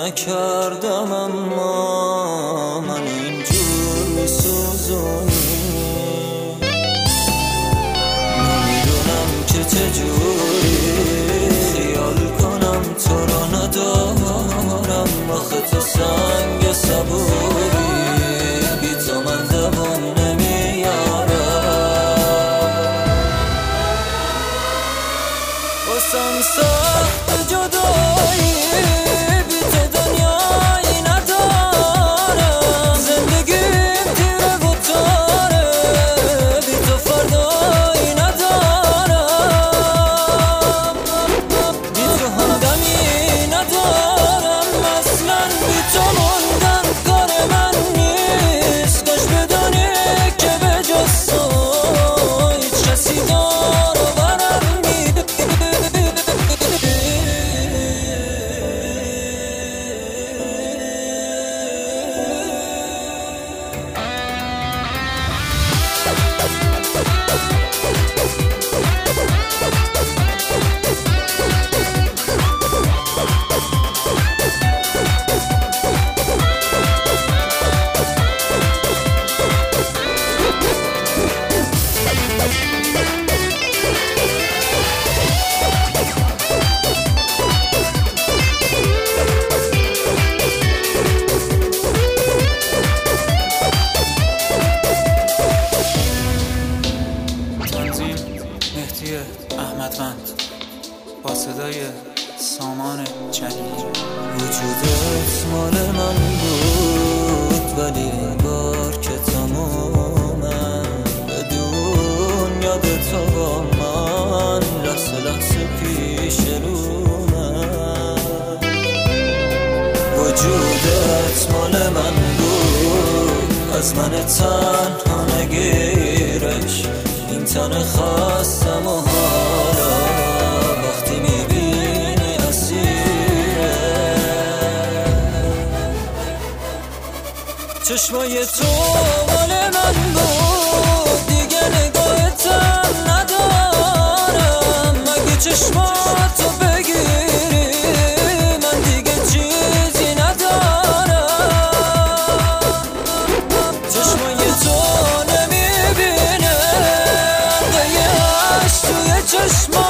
نکردم اما من اینجور میسوزونی. نمیدونم که چجوری خیال کنم تو را ندارم. آخه تو سنگ صبوری بی تو من دوام نمیارم. واسم سخت جدایی بی تو دنیایی ندارم. زندگیم تیره و تاره بی تو فردایی ندارم. بی تو همدمی ندارم اصلا. بی تو موندن کار من نیست. کاش بدونی که به جز تو هیچ کسی دار و برم نیست. احمدوند با صدای سامان جلیلی. وجودت مال من بود ولی انگار که تمومم. بدون یاد تو با من لحظه لحظه پیش رومم. وجودت مال من بود از من تنها نگیرش. این تن خواستم و حالا وقتی میبینی اسیره. چشمای تو مال من بود دیگه نگاهتم ندارم. مگه چشماتو بگیری من دیگه چیزی ندارم. چشمای تو نمیبینه توی چشم